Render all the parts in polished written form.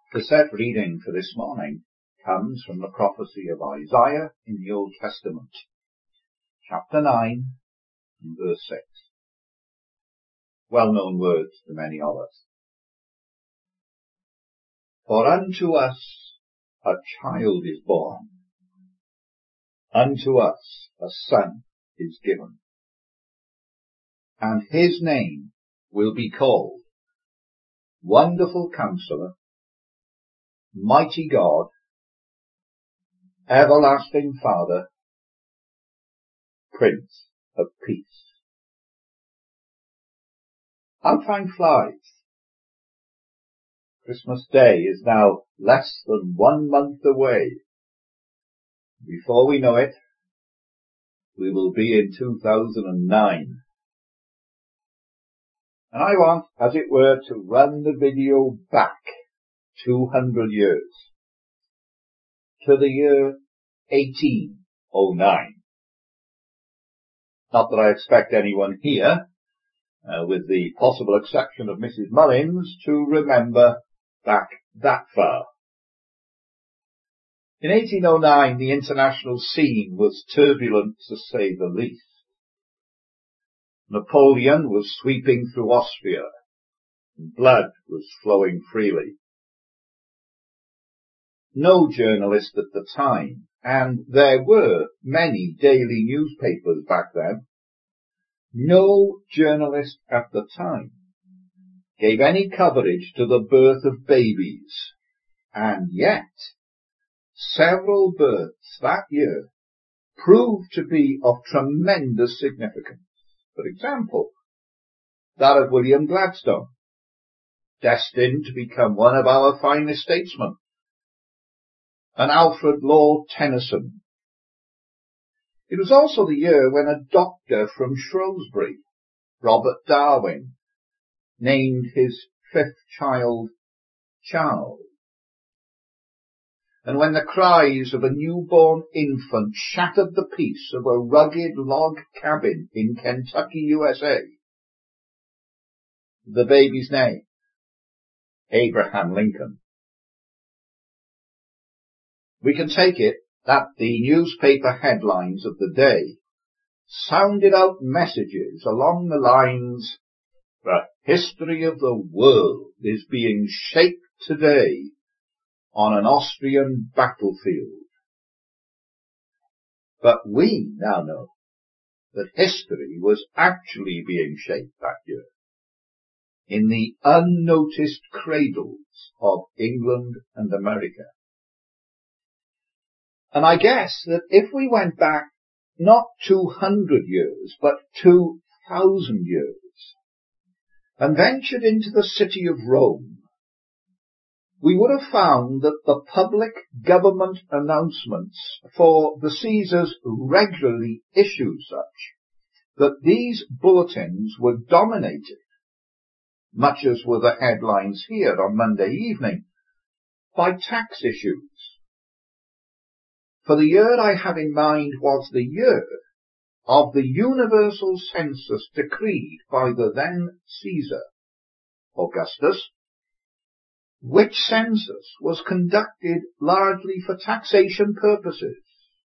The set reading for this morning comes from the prophecy of Isaiah in the Old Testament, chapter 9 and verse 6. Well-known words to many of us. For unto us a child is born, unto us a son is given, and his name will be called Wonderful Counselor, Mighty God, Everlasting Father, Prince of Peace. How time flies. Christmas Day is now less than 1 month away. Before we know it, we will be in 2009. And I want, as it were, to run the video back 200 years to the year 1809. Not that I expect anyone here, with the possible exception of Mrs. Mullins, to remember back that far. In 1809, the international scene was turbulent, to say the least. Napoleon was sweeping through Austria, and blood was flowing freely. No journalist at the time, and there were many daily newspapers back then, no journalist at the time gave any coverage to the birth of babies, and yet several births that year proved to be of tremendous significance. For example, that of William Gladstone, destined to become one of our finest statesmen, and Alfred Lord Tennyson. It was also the year when a doctor from Shrewsbury, Robert Darwin, named his 5th child Charles. And when the cries of a newborn infant shattered the peace of a rugged log cabin in Kentucky, USA, the baby's name, Abraham Lincoln. We can take it that the newspaper headlines of the day sounded out messages along the lines, "The history of the world is being shaped today on an Austrian battlefield." But we now know that history was actually being shaped that year in the unnoticed cradles of England and America. And I guess that if we went back not 200 years, but 2,000 years, and ventured into the city of Rome, we would have found that the public government announcements for the Caesars regularly issued such that these bulletins were dominated, much as were the headlines here on Monday evening, by tax issues. For the year I have in mind was the year of the universal census decreed by the then Caesar, Augustus, which census was conducted largely for taxation purposes.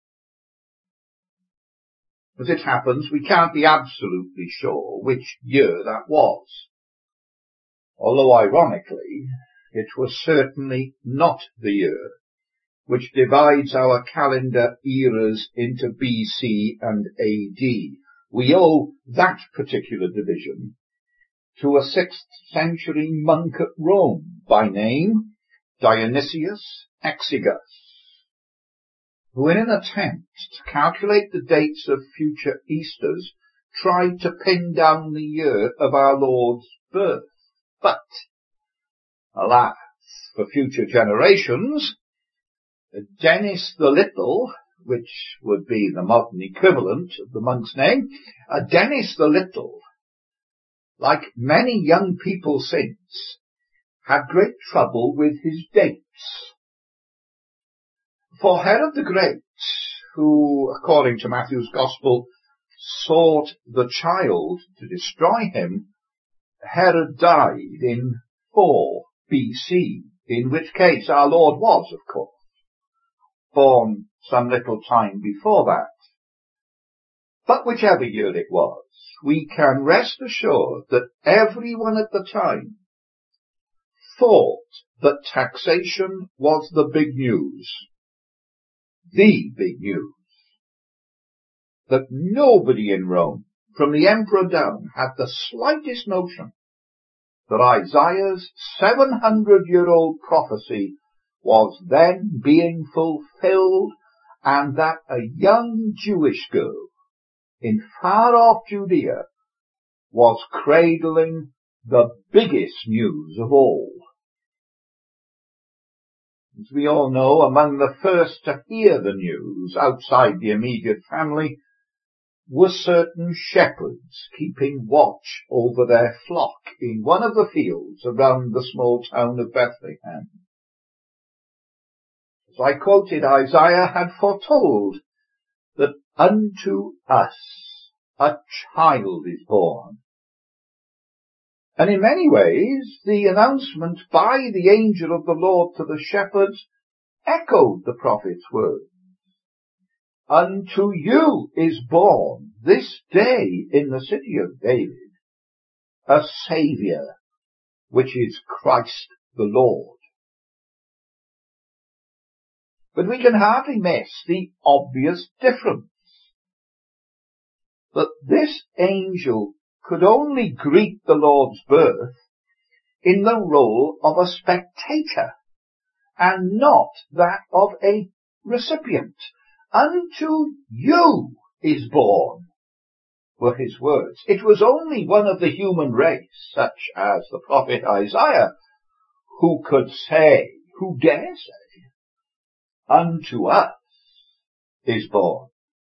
As it happens, we can't be absolutely sure which year that was, although ironically, it was certainly not the year which divides our calendar eras into BC and AD. We owe that particular division to a 6th century monk at Rome by name Dionysius Exiguus, who in an attempt to calculate the dates of future Easters tried to pin down the year of our Lord's birth. But, alas, for future generations, Dennis the Little, which would be the modern equivalent of the monk's name, Dennis the Little, like many young people since, had great trouble with his dates. For Herod the Great, who, according to Matthew's Gospel, sought the child to destroy him, Herod died in 4 BC in which case our Lord was, of course, born some little time before that. But whichever year it was, we can rest assured that everyone at the time thought that taxation was the big news. The big news. That nobody in Rome, from the emperor down, had the slightest notion that Isaiah's 700-year-old prophecy was then being fulfilled, and that a young Jewish girl in far-off Judea was cradling the biggest news of all. As we all know, among the first to hear the news outside the immediate family were certain shepherds keeping watch over their flock in one of the fields around the small town of Bethlehem. As I quoted, Isaiah had foretold that unto us a child is born. And in many ways, the announcement by the angel of the Lord to the shepherds echoed the prophet's words. Unto you is born this day in the city of David a Saviour, which is Christ the Lord. But we can hardly miss the obvious difference that this angel could only greet the Lord's birth in the role of a spectator and not that of a recipient. Unto you is born, were his words. It was only one of the human race, such as the prophet Isaiah, who could say, who dare say, unto us is born.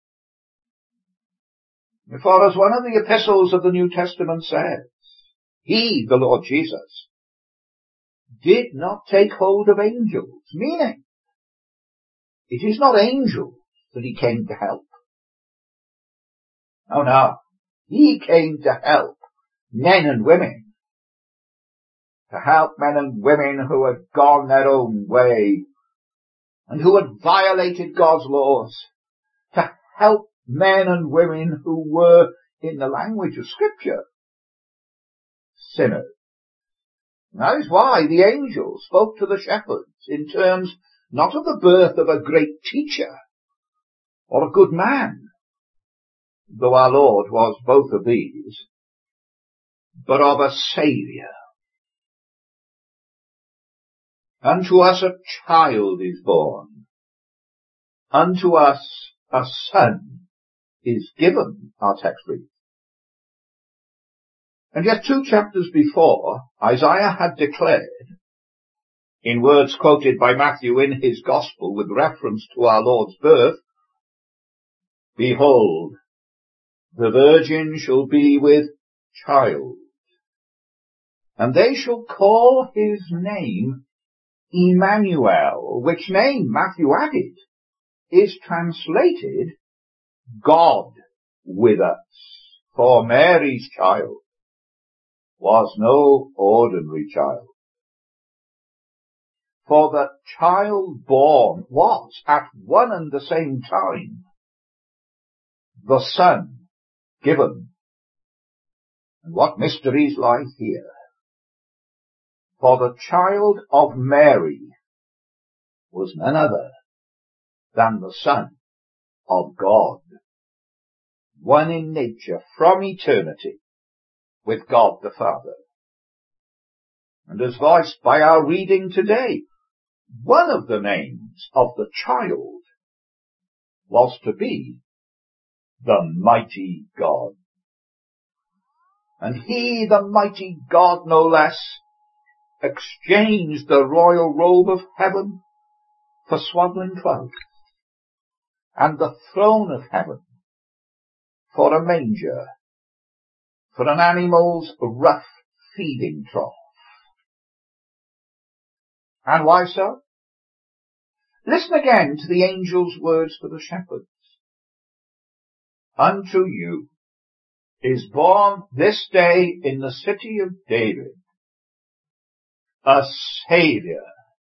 For as one of the epistles of the New Testament says, he, the Lord Jesus, did not take hold of angels, meaning it is not angels that he came to help. Oh no, he came to help men and women, to help men and women who had gone their own way and who had violated God's laws, to help men and women who were, in the language of Scripture, sinners. And that is why the angel spoke to the shepherds in terms not of the birth of a great teacher or a good man, though our Lord was both of these, but of a Saviour. Unto us a child is born. Unto us a son is given, our text reads. And yet 2 chapters before, Isaiah had declared, in words quoted by Matthew in his Gospel with reference to our Lord's birth, behold, the virgin shall be with child, and they shall call his name Emmanuel, which name, Matthew added, is translated God with us. For Mary's child was no ordinary child. For the child born was at one and the same time the Son given. And what mysteries lie here? For the child of Mary was none other than the Son of God, one in nature from eternity with God the Father. And as voiced by our reading today, one of the names of the child was to be the mighty God. And he, the mighty God, no less, exchanged the royal robe of heaven for swaddling clothes, and the throne of heaven for a manger, for an animal's rough feeding trough. And why so? Listen again to the angel's words to the shepherds. Unto you is born this day in the city of David a Saviour,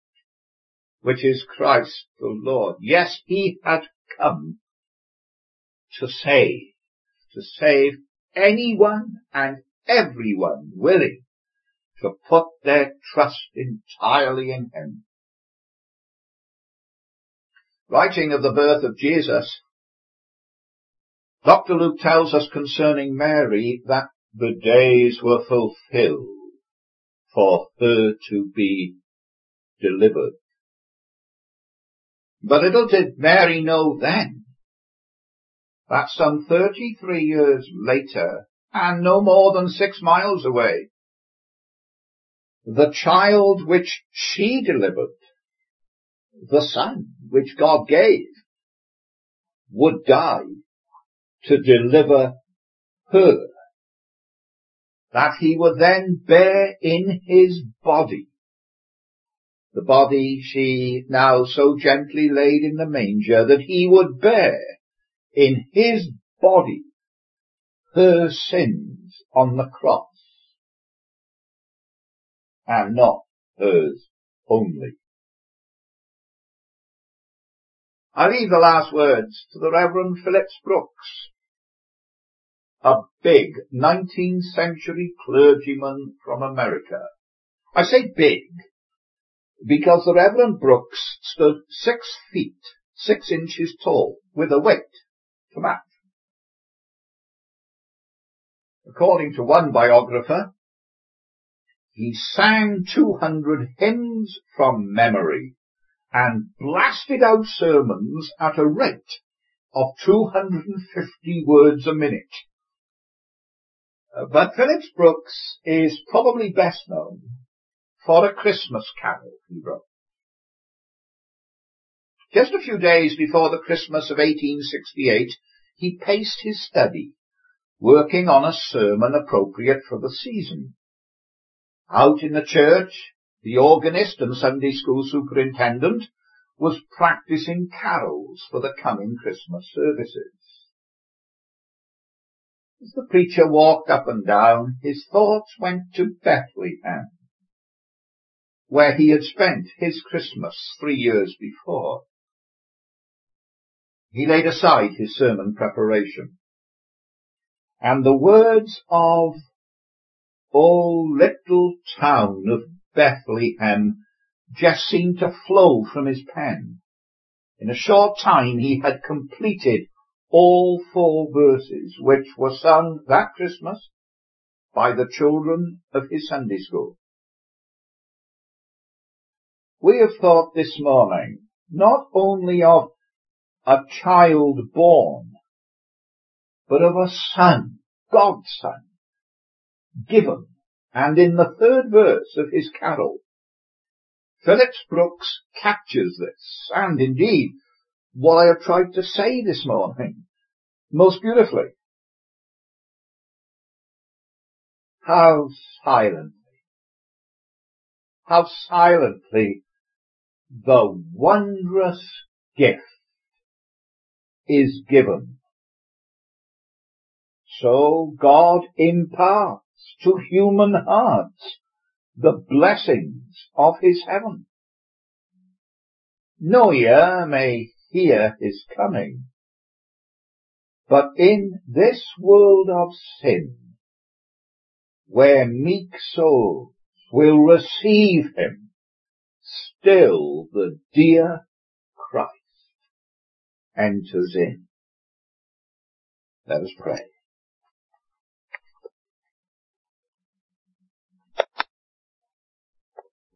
which is Christ the Lord. Yes, he had come to save anyone and everyone willing to put their trust entirely in him. Writing of the birth of Jesus, Dr. Luke tells us concerning Mary that the days were fulfilled for her to be delivered. But little did Mary know then that some 33 years later, and no more than 6 miles away, the child which she delivered, the son which God gave, would die to deliver her, that he would then bear in his body the body she now so gently laid in the manger, that he would bear in his body her sins on the cross, and not hers only. I leave the last words to the Reverend Phillips Brooks, a big 19th century clergyman from America. I say big because the Reverend Brooks stood 6 feet, 6 inches tall, with a weight to match. According to one biographer, he sang 200 hymns from memory and blasted out sermons at a rate of 250 words a minute. But Phillips Brooks is probably best known for a Christmas carol he wrote. Just a few days before the Christmas of 1868, he paced his study, working on a sermon appropriate for the season. Out in the church, the organist and Sunday school superintendent was practicing carols for the coming Christmas services. As the preacher walked up and down, his thoughts went to Bethlehem, where he had spent his Christmas 3 years before. He laid aside his sermon preparation, and the words of "O little town of Bethlehem" just seemed to flow from his pen. In a short time he had completed all 4 verses which were sung that Christmas by the children of his Sunday school. We have thought this morning not only of a child born, but of a son, God's son, given. And in the 3rd verse of his carol, Phillips Brooks captures this, and indeed what I have tried to say this morning, most beautifully. How silently the wondrous gift is given. So God imparts to human hearts the blessings of his heaven. No ear may hear his coming, but in this world of sin, where meek souls will receive him, still the dear Christ enters in. Let us pray.